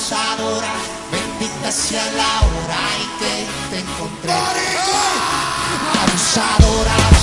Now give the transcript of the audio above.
abusadora, bendita sea la hora en que te encontré. Abusadora.